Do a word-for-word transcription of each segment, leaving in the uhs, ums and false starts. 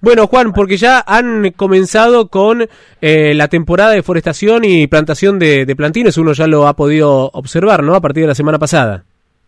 Bueno, Juan, porque ya han comenzado con eh, la temporada de forestación y plantación de, de plantines, uno ya lo ha podido observar, ¿no?, a partir de la semana pasada.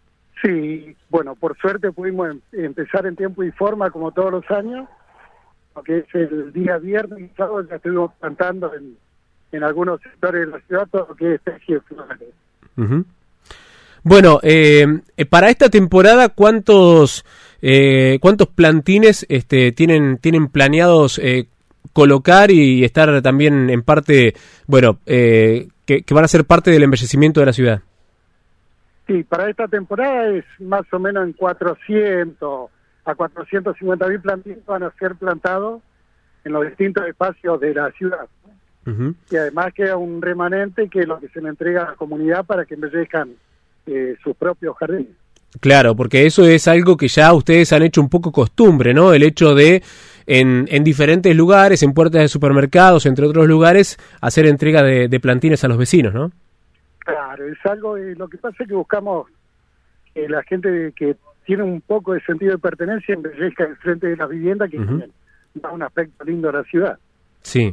Sí, bueno, por suerte pudimos em empezar en tiempo y forma como todos los años, porque es el día viernes y sábado ya estuvimos plantando en, en algunos sectores de la ciudad todo lo que es especies florales. Uh-huh. Bueno, eh, para esta temporada, ¿cuántos eh, cuántos plantines este, tienen tienen planeados eh, colocar y estar también en parte, bueno, eh, que, que van a ser parte del embellecimiento de la ciudad? Sí, para esta temporada es más o menos en cuatrocientos a cuatrocientos cincuenta mil plantines van a ser plantados en los distintos espacios de la ciudad. Uh-huh. Y además queda un remanente que es lo que se le entrega a la comunidad para que embellezcan eh, sus propios jardines. Claro, porque eso es algo que ya ustedes han hecho un poco costumbre, ¿no? El hecho de en, en diferentes lugares, en puertas de supermercados, entre otros lugares, hacer entrega de, de plantines a los vecinos, ¿no? Claro, es algo, eh, lo que pasa es que buscamos que la gente que tiene un poco de sentido de pertenencia embellezca el frente de las viviendas, que uh-huh. da un aspecto lindo a la ciudad. Sí.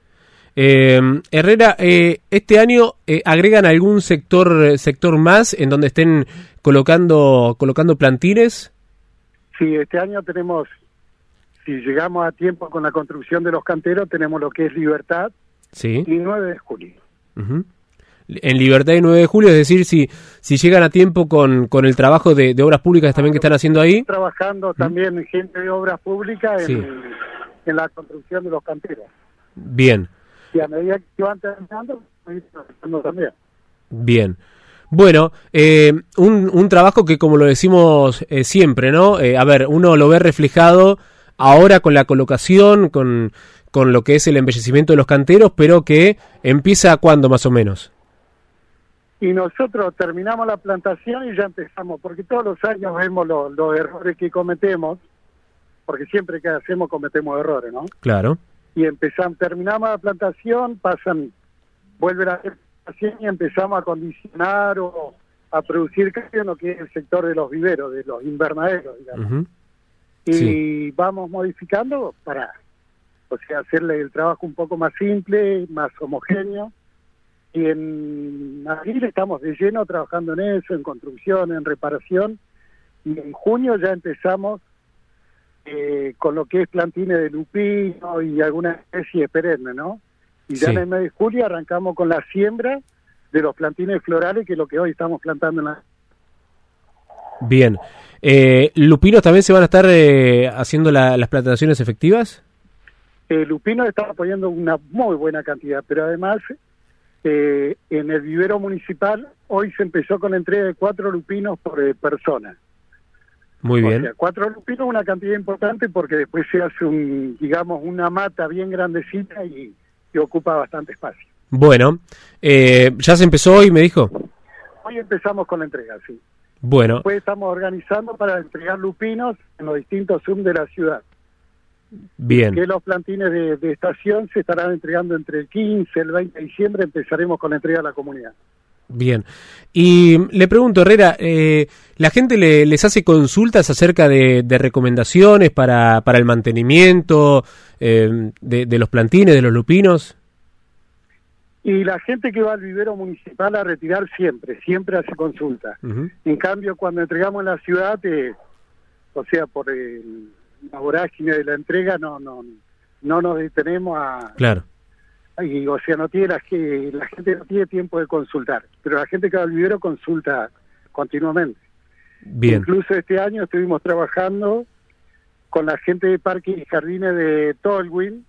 Eh, Herrera, eh, este año eh, agregan algún sector sector más en donde estén colocando colocando plantines. Sí, este año tenemos, si llegamos a tiempo con la construcción de los canteros, tenemos lo que es Libertad sí. y nueve de julio. Uh-huh. En Libertad y nueve de julio, es decir, si si llegan a tiempo con, con el trabajo de, de obras públicas también que están haciendo ahí. Trabajando también ¿Mm? gente de obras públicas en, sí. en la construcción de los canteros. Bien. Y a medida que van terminando, también. Bien. Bueno, eh, un, un trabajo que, como lo decimos eh, siempre, ¿no? Eh, a ver, uno lo ve reflejado ahora con la colocación, con, con lo que es el embellecimiento de los canteros, pero que empieza ¿cuándo más o menos? Y nosotros terminamos la plantación y ya empezamos, porque todos los años vemos los, los errores que cometemos, porque siempre que hacemos cometemos errores, ¿no? Claro. Y empezamos, terminamos la plantación, pasan, vuelve la plantación y empezamos a condicionar o a producir cambio en lo que es el sector de los viveros, de los invernaderos, digamos. Uh-huh. Y sí. vamos modificando para, o sea, hacerle el trabajo un poco más simple, más homogéneo. Y en abril estamos de lleno trabajando en eso, en construcción, en reparación. Y en junio ya empezamos Eh, con lo que es plantines de lupino y alguna especie perenne, ¿no? Y ya sí. en el mes de julio arrancamos con la siembra de los plantines florales, que es lo que hoy estamos plantando en la... Bien. Eh, ¿Lupinos también se van a estar eh, haciendo la, las plantaciones efectivas? Eh, lupinos estamos poniendo una muy buena cantidad, pero además eh, en el vivero municipal hoy se empezó con la entrega de cuatro lupinos por eh, persona. Muy bien. O sea, cuatro lupinos es una cantidad importante porque después se hace un, digamos, una mata bien grandecita y, y ocupa bastante espacio. Bueno, eh, ¿ya se empezó hoy, me dijo? Hoy empezamos con la entrega, sí. Bueno. Después estamos organizando para entregar lupinos en los distintos zoom de la ciudad. Bien. Que los plantines de, de estación se estarán entregando entre el quince y el veinte de diciembre, empezaremos con la entrega a la comunidad. Bien. Y le pregunto, Herrera, eh, ¿la gente le, les hace consultas acerca de, de recomendaciones para, para el mantenimiento eh, de, de los plantines, de los lupinos? Y la gente que va al vivero municipal a retirar siempre, siempre hace consulta. Uh-huh. En cambio, cuando entregamos en la ciudad, eh, o sea, por el, la vorágine de la entrega, no, no, no nos detenemos a... Claro. Y, o sea, no tiene la, que la gente no tiene tiempo de consultar, pero la gente que va al vivero consulta continuamente. Bien. Incluso este año estuvimos trabajando con la gente de Parques y Jardines de Tolwyn,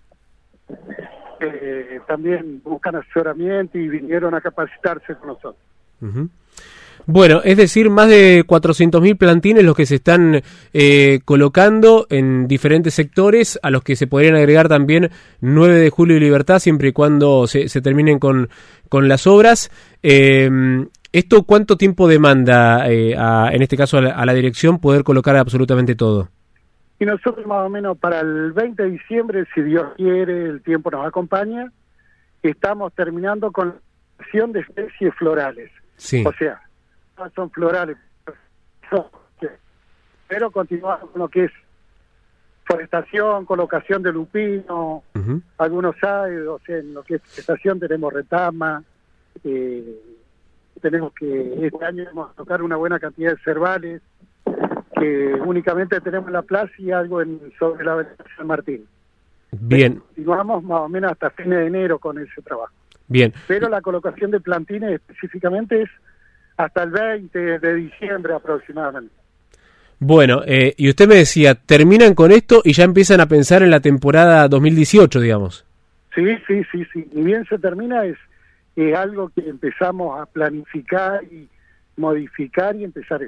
eh, también buscan asesoramiento y vinieron a capacitarse con nosotros. Uh-huh. Bueno, es decir, más de cuatrocientos mil plantines los que se están eh, colocando en diferentes sectores, a los que se podrían agregar también nueve de julio y Libertad, siempre y cuando se, se terminen con, con las obras. Eh, ¿Esto cuánto tiempo demanda, eh, a, en este caso a la, a la dirección, poder colocar absolutamente todo? Y nosotros más o menos para el veinte de diciembre, si Dios quiere, el tiempo nos acompaña, estamos terminando con la acción de especies florales. Sí. O sea, son florales, pero continuamos con lo que es forestación, colocación de lupino, Uh-huh. algunos hay, o sea, en lo que es estación tenemos retama, eh, tenemos que, este año vamos a tocar una buena cantidad de cervales, que únicamente tenemos en la plaza y algo en sobre la avenida San Martín. Bien. Continuamos más o menos hasta fines de enero con ese trabajo. Bien. Pero la colocación de plantines específicamente es hasta el veinte de diciembre aproximadamente. Bueno, eh, y usted me decía, terminan con esto y ya empiezan a pensar en la temporada dos mil dieciocho, digamos. Sí, sí, sí, sí. Ni bien se termina, es, es algo que empezamos a planificar y modificar y empezar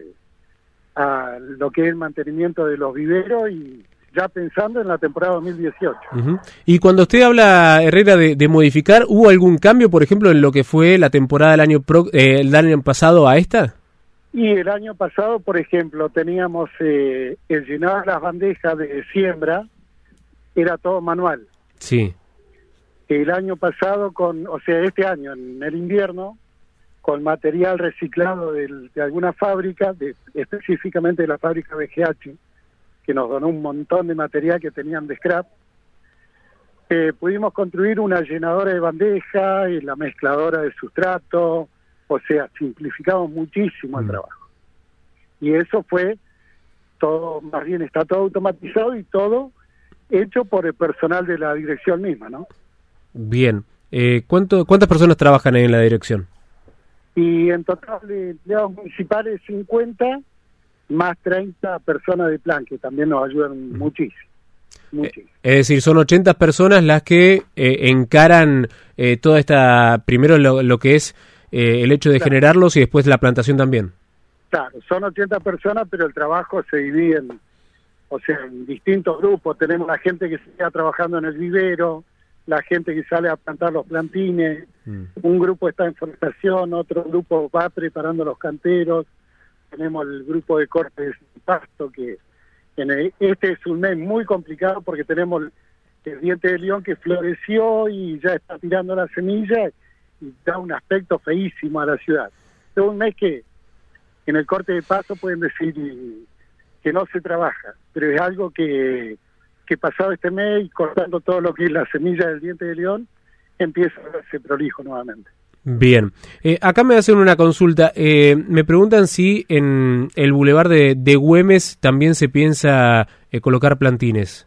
a lo que es el mantenimiento de los viveros y ya pensando en la temporada dos mil dieciocho. Uh-huh. Y cuando usted habla, Herrera, de, de modificar, ¿hubo algún cambio, por ejemplo, en lo que fue la temporada del año, pro, eh, el año pasado a esta? Y el año pasado, por ejemplo, teníamos eh, el llenar las bandejas de siembra, era todo manual. Sí. El año pasado, con, o sea, este año, en el invierno, con material reciclado del, de alguna fábrica, de, específicamente de la fábrica B G H, que nos donó un montón de material que tenían de scrap, eh, pudimos construir una llenadora de bandeja y la mezcladora de sustrato. O sea, simplificamos muchísimo el trabajo. Y eso fue todo, más bien está todo automatizado y todo hecho por el personal de la dirección misma, ¿no? Bien. Eh, ¿cuánto, ¿Cuántas personas trabajan en la dirección? Y en total de empleados municipales cincuenta, más treinta personas de plan, que también nos ayudan muchísimo. muchísimo. Eh, es decir, son ochenta personas las que eh, encaran eh, toda esta, primero lo, lo que es Eh, el hecho de claro. generarlos y después la plantación también. Claro, son ochenta personas, pero el trabajo se divide en, o sea, en distintos grupos. Tenemos la gente que se queda trabajando en el vivero, la gente que sale a plantar los plantines, mm. un grupo está en forestación, otro grupo va preparando los canteros, tenemos el grupo de corte de pasto, que en el, este es un mes muy complicado porque tenemos el, el diente de león que floreció y ya está tirando la semilla y da un aspecto feísimo a la ciudad. Es un mes que en el corte de paso pueden decir que no se trabaja, pero es algo que, que pasado este mes y cortando todo lo que es la semilla del diente de león, empieza a verse prolijo nuevamente. Bien. Eh, acá me hacen una consulta. Eh, me preguntan si en el bulevar de, de Güemes también se piensa eh, colocar plantines.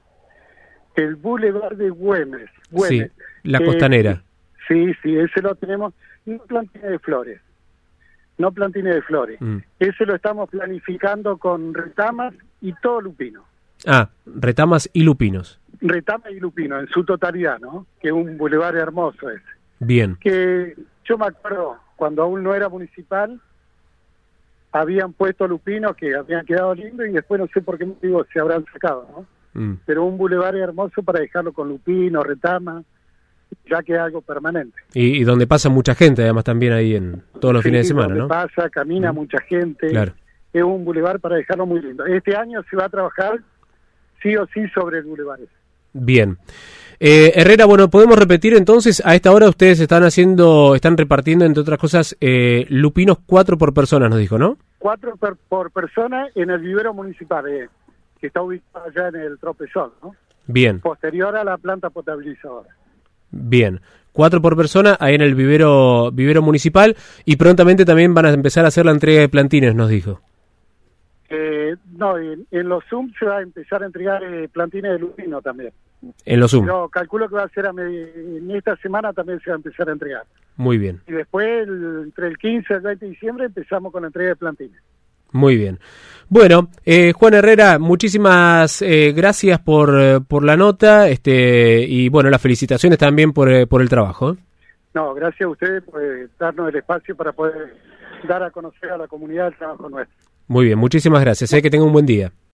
El bulevar de Güemes. Güemes. Sí, la costanera. Eh, Sí, sí, ese lo tenemos, no plantines de flores, no plantines de flores. Mm. Ese lo estamos planificando con retamas y todo lupino. Ah, retamas y lupinos. Retamas y lupino, en su totalidad, ¿no? Que es un bulevar hermoso ese. Bien. Que yo me acuerdo, cuando aún no era municipal, habían puesto lupinos que habían quedado lindos y después no sé por qué motivo se habrán sacado, ¿no? Mm. Pero un bulevar hermoso para dejarlo con lupino, retama, ya que es algo permanente. Y, y donde pasa mucha gente, además, también ahí en todos los sí, fines de semana, donde ¿no? pasa, camina mm. mucha gente. Claro. Es un bulevar para dejarlo muy lindo. Este año se va a trabajar sí o sí sobre el bulevar. Bien. Eh, Herrera, bueno, podemos repetir entonces, a esta hora ustedes están haciendo, están repartiendo, entre otras cosas, eh, lupinos cuatro por persona, nos dijo, ¿no? Cuatro per, por persona en el vivero municipal, eh, que está ubicado allá en el Tropezón, ¿no? Bien. Posterior a la planta potabilizadora. Bien, cuatro por persona ahí en el vivero vivero municipal y prontamente también van a empezar a hacer la entrega de plantines, nos dijo. Eh, no, en, en los Zoom se va a empezar a entregar eh, plantines de lupino también. En los Zoom. Yo calculo que va a ser a en esta semana también se va a empezar a entregar. Muy bien. Y después, el, entre el quince y el veinte de diciembre, empezamos con la entrega de plantines. Muy bien. Bueno, eh, Juan Herrera, muchísimas eh, gracias por, eh, por la nota este y bueno, las felicitaciones también por, eh, por el trabajo. No, gracias a ustedes por eh, darnos el espacio para poder dar a conocer a la comunidad el trabajo nuestro. Muy bien, muchísimas gracias. Eh, que tenga un buen día.